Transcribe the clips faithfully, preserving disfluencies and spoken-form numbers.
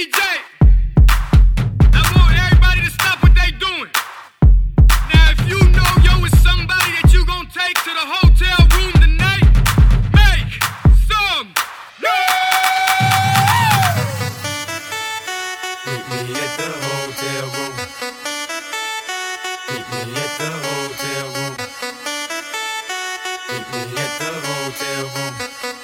D J, I want everybody to stop what they doing. Now, if you know yo is somebody that you gon' take to the hotel room tonight, make some noise! Meet me at the hotel room. Meet me at the hotel room. Meet me at the hotel room.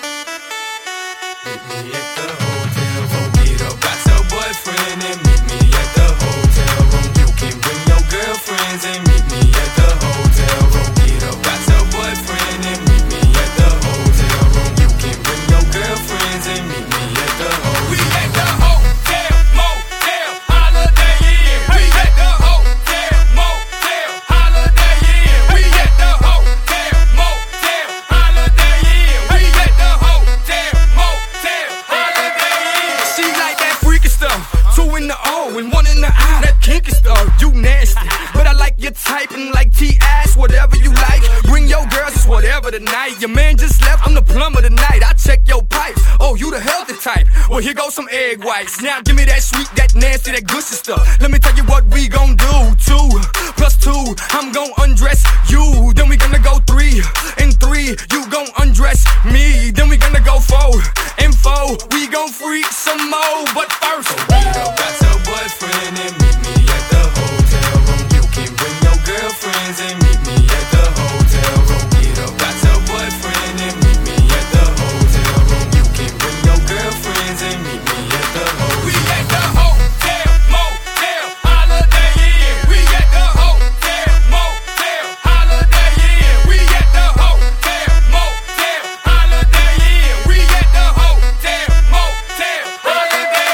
Meet me at the hotel room. Get up, got your boyfriend and meet me at the hotel room. You can bring your girlfriends and meet me at the hotel room. Get up, got your boyfriend and meet me at the hotel room. You can bring your girlfriends and meet me at the hotel room. We at the hotel, motel, Holiday Inn. We at the hotel, motel, Holiday Inn. We at the hotel, motel, Holiday Inn. We at the hotel, motel, Holiday Inn. She like that freaky stuff, two in the O and one in the I. That kinky stuff, you nasty, but I like your type and like T-ass, whatever you like. Bring your girls, it's whatever tonight. Your man just left, I'm the plumber tonight. I check your pipes, oh you the healthy type. Well here goes some egg whites. Now give me that sweet, that nasty, that gushy stuff. Let me tell you what we gon' do. Two plus two, I'm gon' undress you. Then we gonna go three and three, you gon' undress me. Then we gonna go four and four, we gon' freak some more. But first, Get up, got your boyfriend and meet me at the hotel room. You can bring your girlfriends and meet me at the hotel room. Get up, got your boyfriend and meet me at the hotel room. You can bring your girlfriends and meet me at the hotel room. We at the hotel, motel, Holiday Inn. We at the hotel, motel, Holiday Inn. We at the hotel, motel, Holiday Inn. We at the hotel, motel, Holiday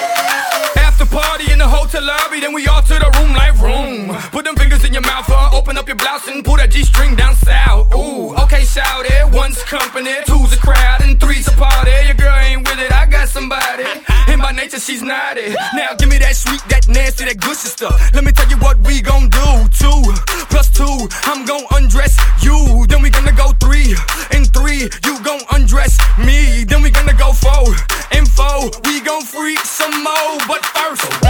Inn. after party in the hotel lobby, then we all to the room like room. Put them fingers in your mouth, uh, open up your blouse and pull that G-string down south. Ooh, okay, shout it. One's company, two's a crowd, and three's a party. Your girl ain't with it, I got somebody. And by nature, she's naughty. Now give me that sweet, that nasty, that gushy stuff. Let me tell you what we gon' do. Two plus two, I'm gon' undress you. Then we gonna go three and three, you gon' undress me. Then we gonna go four and four, we gon' freak some more. But first,